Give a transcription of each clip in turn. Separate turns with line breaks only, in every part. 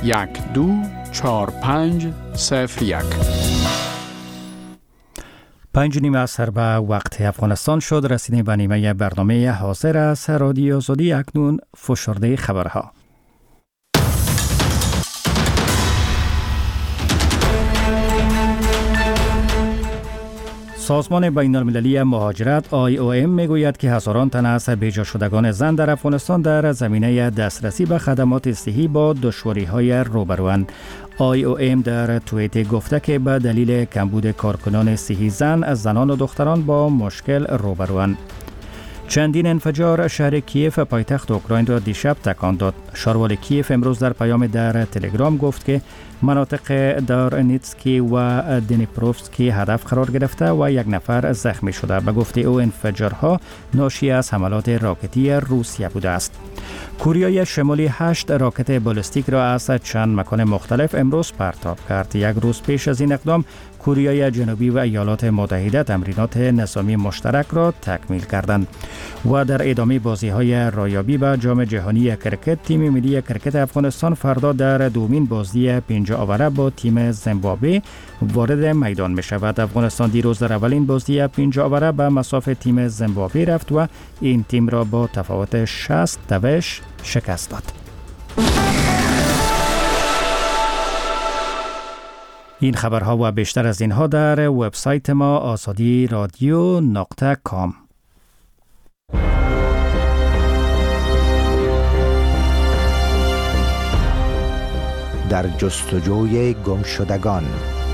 5:30 عصر به وقت افغانستان شد. رسیدیم به نیمه برنامه حاضر از رادیو آزادی. اکنون فشرده خبرها. سازمان بین المللی مهاجرت IOM میگوید که هزاران تن از بیجا شدگان زن در افغانستان در زمینه دسترسی به خدمات صحی با دشواری‌های روبروند. IOM در توییت گفته که به دلیل کمبود کارکنان صحی زنان و دختران با مشکل روبروند. چندین انفجار شهر کیف پایتخت اوکراین را دیشب تکان داد. شاروال کیف امروز در پیام در تلگرام گفت که مناطق دارنیتسکی و دنیپروفسکی هدف قرار گرفته و یک نفر زخمی شده. به گفته او انفجارها ناشی از حملات راکتی روسیه بوده است. کره شمالی 8 راکت بالستیک را از چند مکان مختلف امروز پرتاب کرد. یک روز پیش از این اقدام کره جنوبی و ایالات متحده تمرینات نظامی مشترک را تکمیل کردند. و در ادامه بازی‌های رایابی به جام جهانی کرکت، تیم ملی کرکت افغانستان فردا در دومین بازی 5 آوره با تیم زیمبابوه وارد میدان می شود. افغانستان دیروز در اولین بازی 5 آوره به مصاف تیم زیمبابوه رفت و این تیم را با تفاوت 60-20 شکست داد. این خبرها و بیشتر از اینها در وبسایت ما azadiradio.com.
در جستجوی گمشدگان.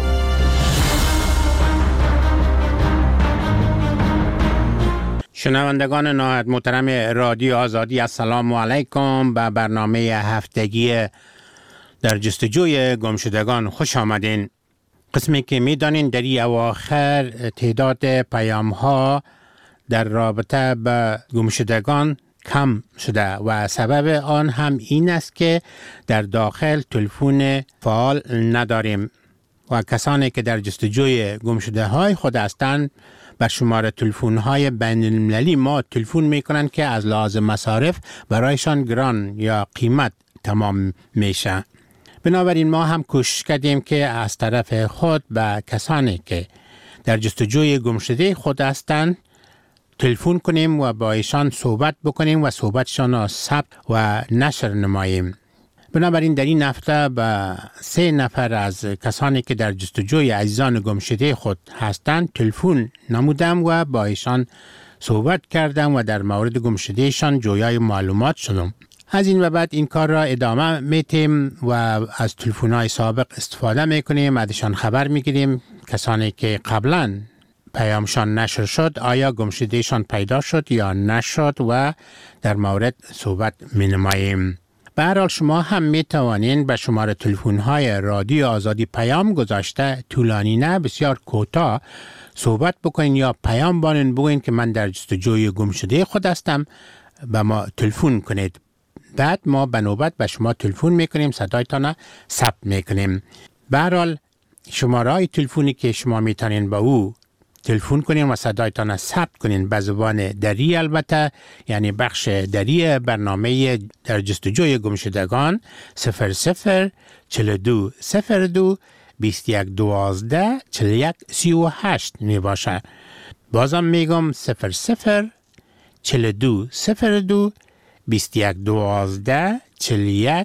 شنوندگان نهایت محترم رادیو آزادی، السلام علیکم. به برنامه هفتگی در جستجوی گمشدگان خوش آمدین. قسمی که میدانین در این اواخر تعداد پیام ها در رابطه به گمشدگان کم شده و سبب آن هم این است که در داخل تلفن فعال نداریم و کسانی که در جستجوی گمشده های خود هستند بر شماره تلفن های بین المللی ما تلفن میکنند که از لحاظ مصارف برایشان گران یا قیمت تمام میشه. بنابراین ما هم کوشش کردیم که از طرف خود به کسانی که در جستجوی گمشده خود هستند تلفن کنیم و با ایشان صحبت بکنیم و صحبتشان را ثبت و نشر نماییم. بنابراین در این هفته به 3 نفر از کسانی که در جستجوی عزیزان گمشده خود هستند تلفن نمودم و با ایشان صحبت کردم و در مورد گمشدهشان جویای معلومات شدم. از این و بعد این کار را ادامه میتیم و از تلفن‌های سابق استفاده میکنیم، ازشان خبر میگیریم. کسانی که قبلا پیامشان نشر شد آیا گمشدهشان پیدا شد یا نشد و در مورد صحبت مینماییم. به هر حال شما هم میتوانین به شماره تلفن‌های رادیو آزادی پیام گذاشته، طولانی نه، بسیار کوتاه صحبت بکنین یا پیام بانین بگوین که من در جستجوی گمشده خود هستم، به ما تلفن کنید. بعد ما به نوبت به شما تلفن میکنیم، صدایتان ثبت میکنیم. به هر حال شماره های تلفنی که شما میتونین با او تلفن کنین و صدایتان ثبت کنین به زبان دری، البته یعنی بخش دری برنامه در جستجوی گمشدگان 00 42 02 21 12 41 38 می باشه. بازم میگم 00 42 02 21 12 41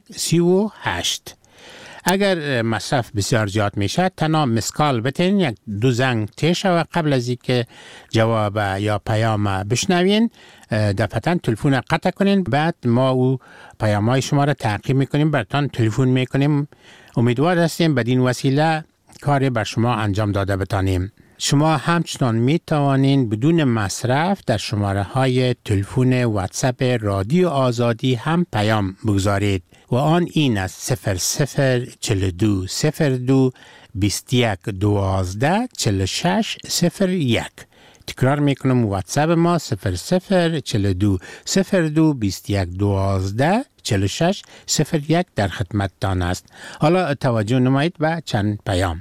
38. اگر مصرف بسیار زیاد میشه تنها مسکال بتین، یک 2 زنگ تیشه و قبل از اینکه جواب یا پیام بشنوین دفعتاً تلفن قطع کنین. بعد ما او پیام های شما را تعقیب میکنیم، براتان تلفن میکنیم. امیدوار هستیم بدین وسیله کاری بر شما انجام داده بتانیم. شما همچنان می توانین بدون مصرف در شماره های تلفن واتساپ رادیو آزادی هم پیام بگذارید و آن این است 00 42 02 21 12 46 01. تکرار میکنم واتساپ ما 00 42 02 21 12 46 01 در خدمتتان است. حالا توجه نمایید به چند پیام.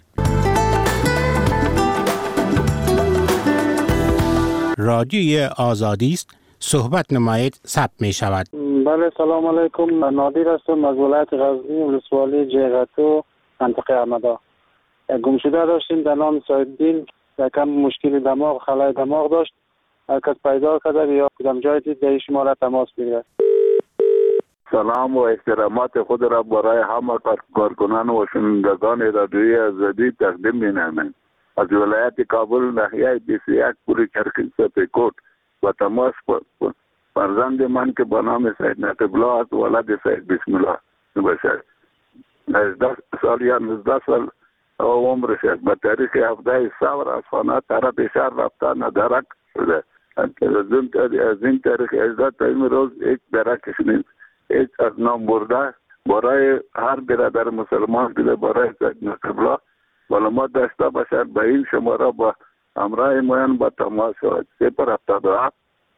رادیوی آزادی است، صحبت نمایید، ثبت می شود.
بله سلام علیکم. من نادر هستم از ولایت غزنی ولسوالی جیغتو منطقه احمدا. گمشده داشتیم در نام سایدین، یکم مشکل دماغ خلای دماغ داشت. هر کس پیدا کرده یا کدام جای دید در شما تماس بگیرد.
سلام و احترامات خود را برای همه کارکنان و شنوندگان رادیوی آزادی تقدیم می‌نمایم. از ولایت کابل ناحیه 21 پوری چرخی سپیکوت و تماس فرزند من که به نام سید نقیب الله است، ولد سید بسم الله باشد. 19 سال یا 19 سال عمرش است. به تاریخ 17 سال از خانه طرف شهر رفته ندرک شده. از این تاریخ 18 تا امروز هیچ درکش نیست. هیچ از نام برده برای هر برادر مسلمان دیده برای سید نقیب الله معلومات داشته باشد. به این شماره با همراه موین با تماس شود. 077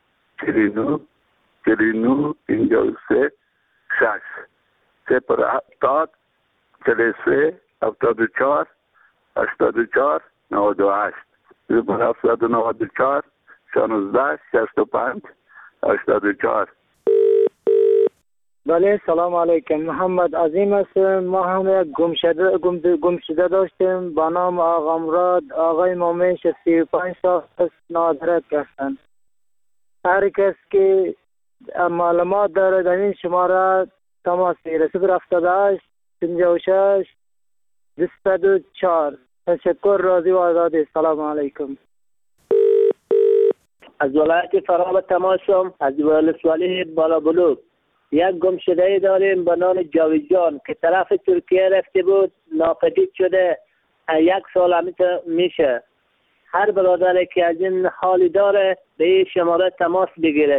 49 53 6 070 43 74 84 98 094 16 65 84.
بله سلام علیکم. محمد عظیم هستم. ما هم یک گمشده داشتیم با نام آقا مراد. آقای مومن 35 سال است، نادرک هستند. هر کس که معلومات داره در این شماره تماس بگیره. 078 56 204. تشکر. راضی و آزادی. سلام علیکم.
از ولایت فرا تماسم از ولسوالی بالا بلوک. یک گمشده داریم به نام جاویدجان که طرف ترکیه رفته بود، ناپدید شده. 1 سال همیشه میشه. هر برادری که از این حالی داره به این شماره تماس بگیره.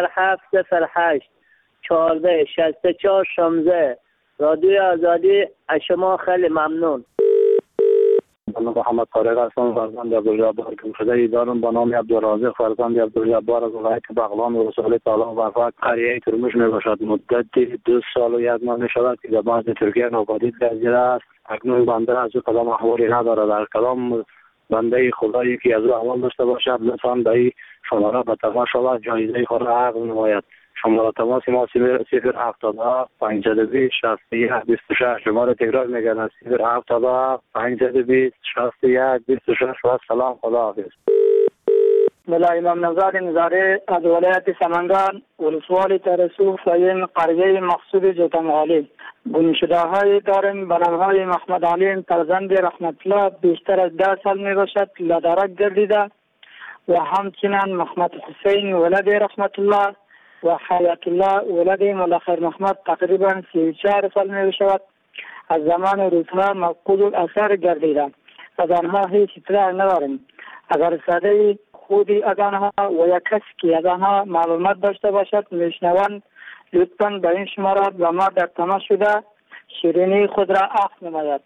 0708 14 64 16. رادیوی آزادی از شما خیلی ممنون.
من محمد طارق هستم، فرزند عبدالجبار. گمشده دارم به نام عبدالرازق فرزند عبدالجبار از ولایت بغلان و رسول تعالی و فقط قریه ترمش می باشد. مدت 2 سال و 1 ماه می شود که در بعض ترکیه ناپدید گردیده است. اکنون بنده از او کدام احوالی نداره. در کدام بنده خدایی که از او احوال داشته باشد لطفاً به این شماره به تماس شود، جایزه خود را عقد نماید. شماره تماس ما 077 520 61 26. شماره تکرار میگردم 077 520 61 26 و سلام. خدا حافظ.
بله امام نزار نزاره از ولایت سمنگان ولسوالی ترسو فایم قریه مقصود جوتمعالی. گمشده های داریم به نام های محمد علیم فرزند رحمت الله، بیشتر از 10 سال می باشد، لدرک گردیده. و همچنین محمد حسین ولد رحمت الله و حیات الله ولد مولا خیر محمد تقریبا 34 سال می شود. از زمان روزها مفقود الاثر گردیده. از آنها هیچ اطلاع نداریم. اگر صدای خودی از آنها و یک کسی که از آنها معلومات داشته باشد میشنوند لطفاً به این شماره با ما در تماس شده شیرینی خود را عقد نماید.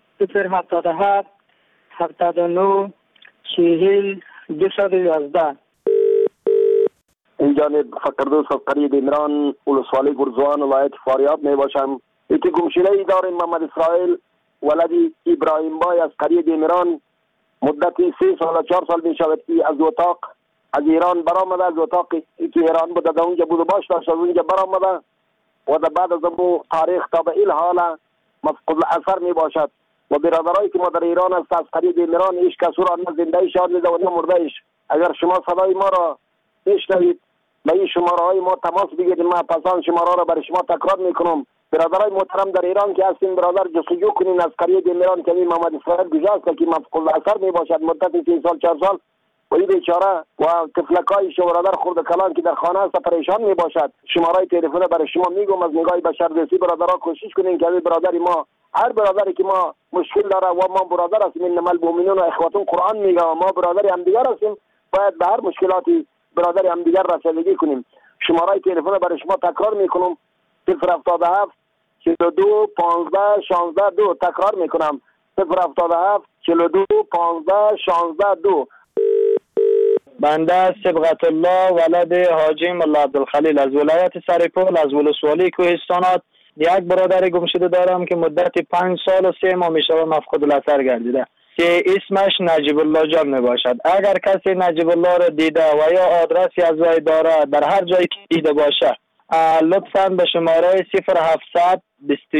077 79 40 211.
این جانب فقردوس از قریه دیمران ولسوالی گرزوان ولایت فاریاب می باشم. یکی گمشده ای داریم محمد اسرائیل ولدی ابراهیم بای از قریه دیمران. مدتی 3 سال و 4 سال می شود که از اتاق از ایران برآمده. از اتاقی که ایران بوده در اونجا بود و باش داشت، از اونجا برآمده و در بعد از اون تاریخ تا به این حال مفقود الاثر می باشد. و برادرایی که ما در ایران است از قریه دیمران هیچ کس را نه زنده شاد دیده و نه مرده ایش. اگر شما صدای ما را بشنوید به این شماره های ما تماس بگیرید. ما پسان شماره را برای شما تکرار میکنم. برادرای محترم در ایران که هستین برادر جستجو کنین از قریه دیمران که این محمد اسرائیل گجاست که مفقود الاثر می باشد مدت 3 سال 4 سال و این بیچاره و طفلکای شو برادر خرد کلان که در خانه است پریشان می باشد. شماره تلفن برای شما میگم از نگاه بشردوستی برادرها کوشش کنین که برادری ما هر برادری که ما مشکل داره و ما برادر هستیم انما المؤمنون اخوة قرآن میگه و ما برادر هم دیگر هستیم باید به هر مشکلاتی برادر هم دیگر رسیدگی کنیم. شماره تلفن برای شما تکرار میکنم 077 42 15 16 2. تکرار میکنم 077 42 15 16 2.
بنده صبغت الله ولد حاجی مولا عبدالخلیل از ولایت سرپل از ولسوالی کوهستانات. یک برادر گمشده دارم که مدت 5 سال و 3 ماه میشه مفقود الاثر گردیده که اسمش نجیب الله جان می باشد. اگر کسی نجیب الله را دیده و یا آدرسی از وی داره در هر جایی که دیده باشه لطفاً به شماره 0700